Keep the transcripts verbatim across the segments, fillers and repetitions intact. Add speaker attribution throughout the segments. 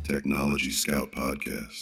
Speaker 1: Technology Scout Podcast.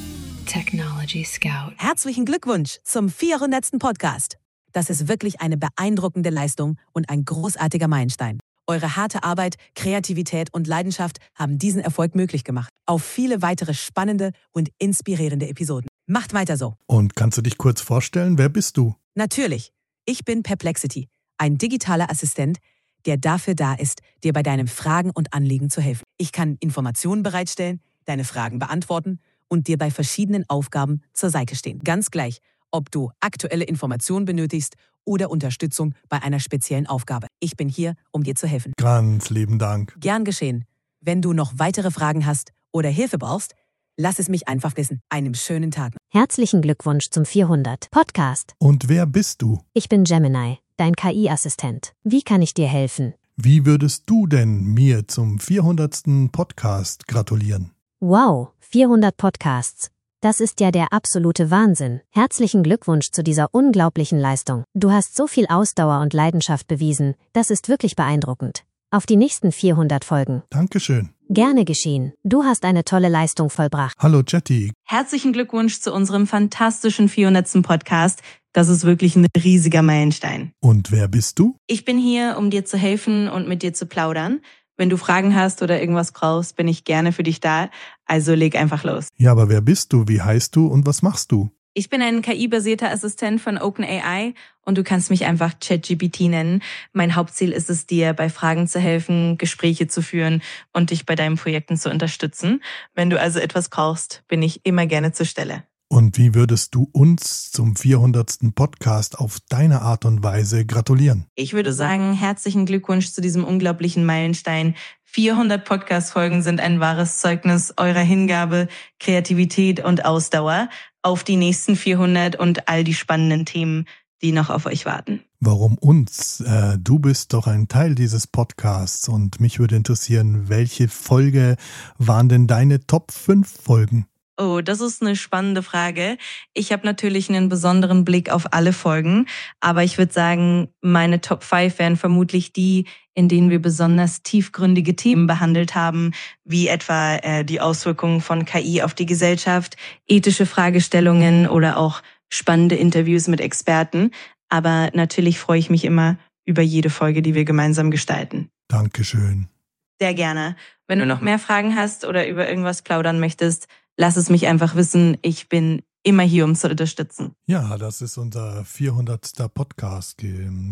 Speaker 2: Technology Scout.
Speaker 3: Herzlichen Glückwunsch zum vierhundertsten Podcast. Das ist wirklich eine beeindruckende Leistung und ein großartiger Meilenstein. Eure harte Arbeit, Kreativität und Leidenschaft haben diesen Erfolg möglich gemacht. Auf viele weitere spannende und inspirierende Episoden. Macht weiter so.
Speaker 4: Und kannst du dich kurz vorstellen, wer bist du?
Speaker 3: Natürlich, ich bin Perplexity, ein digitaler Assistent, der dafür da ist, dir bei deinen Fragen und Anliegen zu helfen. Ich kann Informationen bereitstellen, deine Fragen beantworten und dir bei verschiedenen Aufgaben zur Seite stehen. Ganz gleich, ob du aktuelle Informationen benötigst oder Unterstützung bei einer speziellen Aufgabe. Ich bin hier, um dir zu helfen.
Speaker 4: Ganz lieben Dank.
Speaker 3: Gern geschehen. Wenn du noch weitere Fragen hast oder Hilfe brauchst, lass es mich einfach wissen. Einen schönen Tag.
Speaker 5: Herzlichen Glückwunsch zum vierhundert Podcast.
Speaker 4: Und wer bist du?
Speaker 5: Ich bin Gemini, dein K I-Assistent. Wie kann ich dir helfen?
Speaker 4: Wie würdest du denn mir zum vierhundertsten Podcast gratulieren?
Speaker 5: Wow, vierhundert Podcasts. Das ist ja der absolute Wahnsinn. Herzlichen Glückwunsch zu dieser unglaublichen Leistung. Du hast so viel Ausdauer und Leidenschaft bewiesen, das ist wirklich beeindruckend. Auf die nächsten vierhundert Folgen.
Speaker 4: Dankeschön.
Speaker 5: Gerne geschehen. Du hast eine tolle Leistung vollbracht.
Speaker 4: Hallo Jetty.
Speaker 6: Herzlichen Glückwunsch zu unserem fantastischen vierhundertsten Podcast. Das ist wirklich ein riesiger Meilenstein.
Speaker 4: Und wer bist du?
Speaker 6: Ich bin hier, um dir zu helfen und mit dir zu plaudern. Wenn du Fragen hast oder irgendwas brauchst, bin ich gerne für dich da. Also leg einfach los.
Speaker 4: Ja, aber wer bist du? Wie heißt du und was machst du?
Speaker 6: Ich bin ein K I-basierter Assistent von OpenAI und du kannst mich einfach ChatGPT nennen. Mein Hauptziel ist es, dir bei Fragen zu helfen, Gespräche zu führen und dich bei deinen Projekten zu unterstützen. Wenn du also etwas brauchst, bin ich immer gerne zur Stelle.
Speaker 4: Und wie würdest du uns zum vierhundertsten Podcast auf deine Art und Weise gratulieren?
Speaker 6: Ich würde sagen, herzlichen Glückwunsch zu diesem unglaublichen Meilenstein. vierhundert Podcast-Folgen sind ein wahres Zeugnis eurer Hingabe, Kreativität und Ausdauer auf die nächsten vierhundert und all die spannenden Themen, die noch auf euch warten.
Speaker 4: Warum uns? Äh, du bist doch ein Teil dieses Podcasts und mich würde interessieren, welche Folge waren denn deine Top fünf Folgen?
Speaker 6: Oh, das ist eine spannende Frage. Ich habe natürlich einen besonderen Blick auf alle Folgen, aber ich würde sagen, meine Top fünf wären vermutlich die, in denen wir besonders tiefgründige Themen behandelt haben, wie etwa äh, die Auswirkungen von K I auf die Gesellschaft, ethische Fragestellungen oder auch spannende Interviews mit Experten. Aber natürlich freue ich mich immer über jede Folge, die wir gemeinsam gestalten.
Speaker 4: Dankeschön.
Speaker 6: Sehr gerne. Wenn du noch mehr Fragen hast oder über irgendwas plaudern möchtest, lass es mich einfach wissen. Ich bin immer hier, um zu unterstützen.
Speaker 4: Ja, das ist unser vierhundertster Podcast,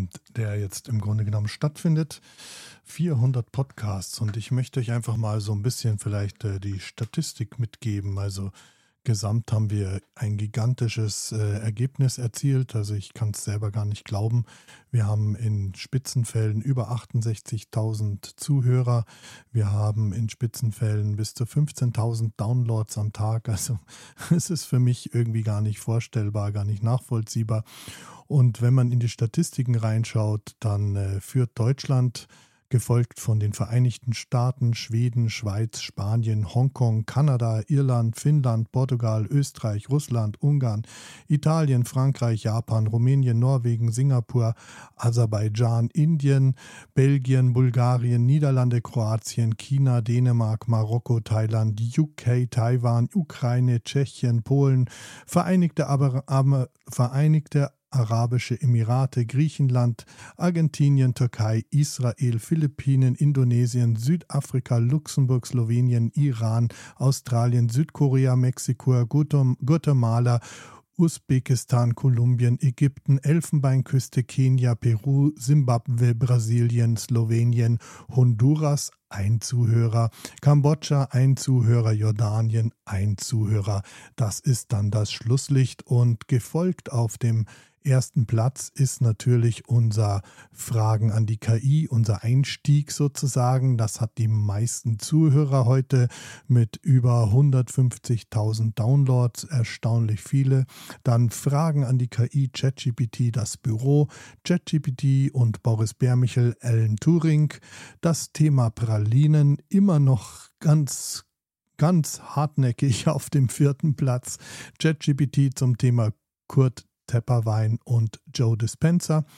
Speaker 4: der jetzt im Grunde genommen stattfindet. vierhundert Podcasts und ich möchte euch einfach mal so ein bisschen vielleicht die Statistik mitgeben. Also gesamt haben wir ein gigantisches äh, Ergebnis erzielt. Also ich kann es selber gar nicht glauben. Wir haben in Spitzenfällen über achtundsechzigtausend Zuhörer. Wir haben in Spitzenfällen bis zu fünfzehntausend Downloads am Tag. Also es ist für mich irgendwie gar nicht vorstellbar, gar nicht nachvollziehbar. Und wenn man in die Statistiken reinschaut, dann äh, führt Deutschland, gefolgt von den Vereinigten Staaten, Schweden, Schweiz, Spanien, Hongkong, Kanada, Irland, Finnland, Portugal, Österreich, Russland, Ungarn, Italien, Frankreich, Japan, Rumänien, Norwegen, Singapur, Aserbaidschan, Indien, Belgien, Bulgarien, Niederlande, Kroatien, China, Dänemark, Marokko, Thailand, U K, Taiwan, Ukraine, Tschechien, Polen, Vereinigte, aber, aber, Vereinigte Arabische Emirate, Griechenland, Argentinien, Türkei, Israel, Philippinen, Indonesien, Südafrika, Luxemburg, Slowenien, Iran, Australien, Südkorea, Mexiko, Guatemala, Usbekistan, Kolumbien, Ägypten, Elfenbeinküste, Kenia, Peru, Simbabwe, Brasilien, Slowenien, Honduras, ein Zuhörer, Kambodscha, ein Zuhörer, Jordanien, ein Zuhörer. Das ist dann das Schlusslicht und gefolgt auf dem ersten Platz ist natürlich unser Fragen an die K I, unser Einstieg sozusagen. Das hat die meisten Zuhörer heute mit über hundertfünfzigtausend Downloads, erstaunlich viele. Dann Fragen an die K I, ChatGPT, das Büro, ChatGPT und Boris Bärmichel, Alan Turing. Das Thema Pralinen immer noch ganz ganz hartnäckig auf dem vierten Platz. ChatGPT zum Thema Kurt Tepperwein und Joe Dispenza.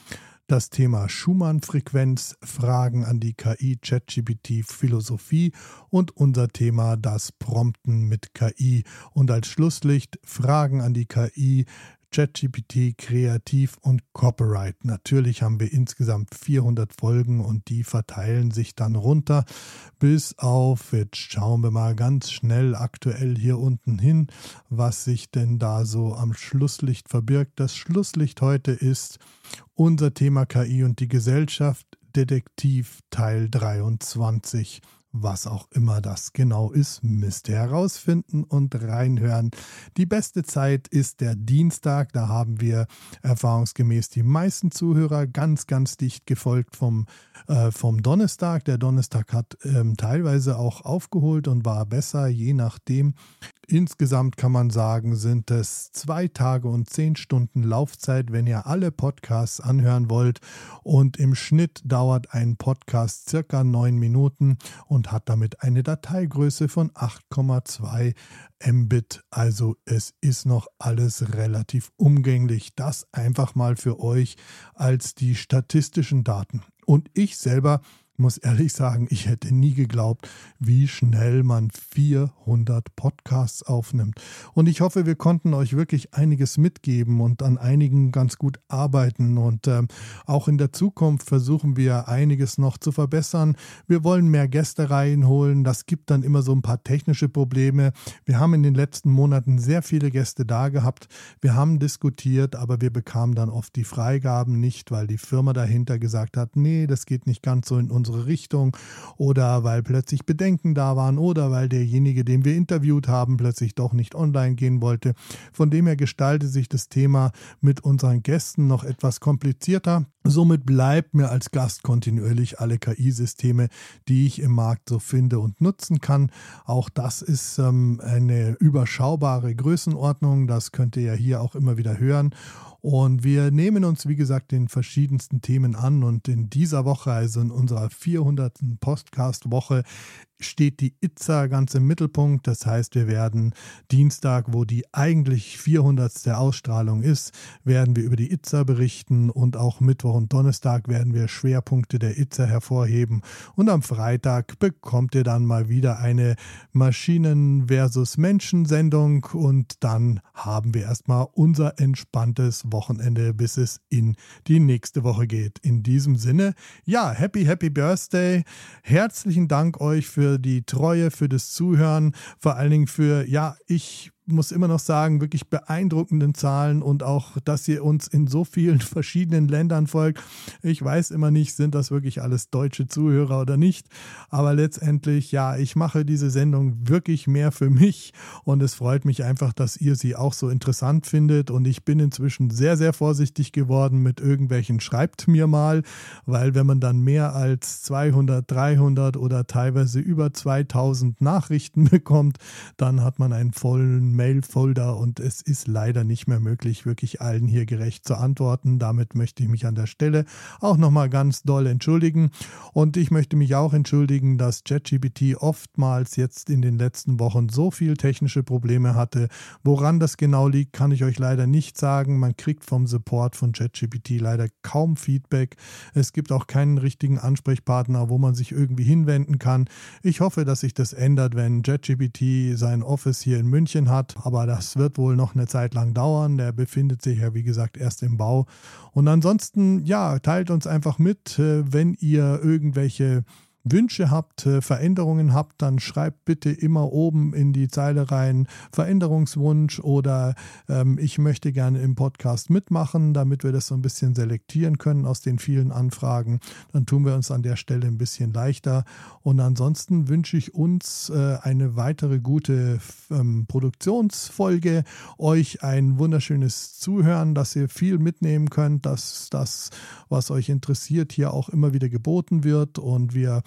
Speaker 4: das Thema Schumann-Frequenz, Fragen an die K I, ChatGPT, Philosophie und unser Thema das Prompten mit K I. Und als Schlusslicht Fragen an die K I, ChatGPT, Kreativ und Copyright. Natürlich haben wir insgesamt vierhundert Folgen und die verteilen sich dann runter bis auf, jetzt schauen wir mal ganz schnell aktuell hier unten hin, was sich denn da so am Schlusslicht verbirgt. Das Schlusslicht heute ist unser Thema K I und die Gesellschaft, Detektiv Teil dreiundzwanzig. Was auch immer das genau ist, müsst ihr herausfinden und reinhören. Die beste Zeit ist der Dienstag. Da haben wir erfahrungsgemäß die meisten Zuhörer, ganz, ganz dicht gefolgt vom, äh, vom Donnerstag. Der Donnerstag hat ähm, teilweise auch aufgeholt und war besser, je nachdem. Insgesamt kann man sagen, sind es zwei Tage und zehn Stunden Laufzeit, wenn ihr alle Podcasts anhören wollt. Und im Schnitt dauert ein Podcast circa neun Minuten und hat damit eine Dateigröße von acht Komma zwei Mbit. Also es ist noch alles relativ umgänglich. Das einfach mal für euch als die statistischen Daten. Und ich selber muss ehrlich sagen, ich hätte nie geglaubt, wie schnell man vierhundert Podcasts aufnimmt. Und ich hoffe, wir konnten euch wirklich einiges mitgeben und an einigen ganz gut arbeiten. Und ähm, auch in der Zukunft versuchen wir einiges noch zu verbessern. Wir wollen mehr Gäste reinholen. Das gibt dann immer so ein paar technische Probleme. Wir haben in den letzten Monaten sehr viele Gäste da gehabt. Wir haben diskutiert, aber wir bekamen dann oft die Freigaben nicht, weil die Firma dahinter gesagt hat, nee, das geht nicht ganz so in unsere Richtung oder weil plötzlich Bedenken da waren oder weil derjenige, den wir interviewt haben, plötzlich doch nicht online gehen wollte. Von dem her gestaltet sich das Thema mit unseren Gästen noch etwas komplizierter. Somit bleibt mir als Gast kontinuierlich alle K I-Systeme, die ich im Markt so finde und nutzen kann. Auch das ist ähm, eine überschaubare Größenordnung. Das könnt ihr ja hier auch immer wieder hören. Und wir nehmen uns, wie gesagt, den verschiedensten Themen an. Und in dieser Woche, also in unserer vierhundertsten Podcast-Woche, steht die I T S A ganz im Mittelpunkt. Das heißt, wir werden Dienstag, wo die eigentlich vierhundertste Ausstrahlung ist, werden wir über die I T S A berichten und auch Mittwoch und Donnerstag werden wir Schwerpunkte der I T S A hervorheben. Und am Freitag bekommt ihr dann mal wieder eine Maschinen- versus Menschen-Sendung und dann haben wir erstmal unser entspanntes Wochenende, bis es in die nächste Woche geht. In diesem Sinne, ja, happy, happy Birthday. Herzlichen Dank euch für die Treue, für das Zuhören, vor allen Dingen für, ja, ich muss immer noch sagen, wirklich beeindruckenden Zahlen und auch, dass ihr uns in so vielen verschiedenen Ländern folgt. Ich weiß immer nicht, sind das wirklich alles deutsche Zuhörer oder nicht, aber letztendlich, ja, ich mache diese Sendung wirklich mehr für mich und es freut mich einfach, dass ihr sie auch so interessant findet und ich bin inzwischen sehr, sehr vorsichtig geworden mit irgendwelchen schreibt mir mal, weil wenn man dann mehr als zweihundert, dreihundert oder teilweise über zweitausend Nachrichten bekommt, dann hat man einen vollen Mail-Folder und es ist leider nicht mehr möglich, wirklich allen hier gerecht zu antworten. Damit möchte ich mich an der Stelle auch nochmal ganz doll entschuldigen und ich möchte mich auch entschuldigen, dass ChatGPT oftmals jetzt in den letzten Wochen so viel technische Probleme hatte. Woran das genau liegt, kann ich euch leider nicht sagen. Man kriegt vom Support von ChatGPT leider kaum Feedback. Es gibt auch keinen richtigen Ansprechpartner, wo man sich irgendwie hinwenden kann. Ich hoffe, dass sich das ändert, wenn ChatGPT sein Office hier in München hat. Aber das wird wohl noch eine Zeit lang dauern. Der befindet sich ja, wie gesagt, erst im Bau. Und ansonsten, ja, teilt uns einfach mit, wenn ihr irgendwelche Wünsche habt, Veränderungen habt, dann schreibt bitte immer oben in die Zeile rein Veränderungswunsch oder ähm, ich möchte gerne im Podcast mitmachen, damit wir das so ein bisschen selektieren können aus den vielen Anfragen. Dann tun wir uns an der Stelle ein bisschen leichter. Und ansonsten wünsche ich uns äh, eine weitere gute ähm, Produktionsfolge, euch ein wunderschönes Zuhören, dass ihr viel mitnehmen könnt, dass das, was euch interessiert, hier auch immer wieder geboten wird und wir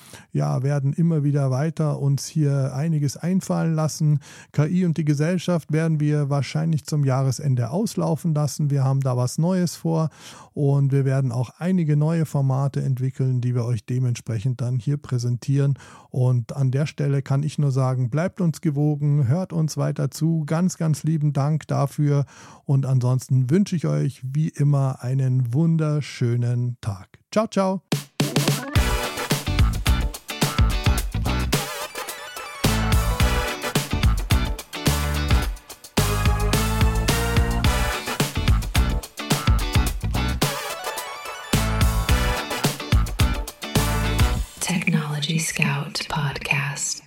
Speaker 4: ja, werden immer wieder weiter uns hier einiges einfallen lassen. K I und die Gesellschaft werden wir wahrscheinlich zum Jahresende auslaufen lassen. Wir haben da was Neues vor und wir werden auch einige neue Formate entwickeln, die wir euch dementsprechend dann hier präsentieren. Und an der Stelle kann ich nur sagen, bleibt uns gewogen, hört uns weiter zu. Ganz, ganz lieben Dank dafür. Und ansonsten wünsche ich euch wie immer einen wunderschönen Tag. Ciao, ciao.
Speaker 2: Technology Scout Podcast.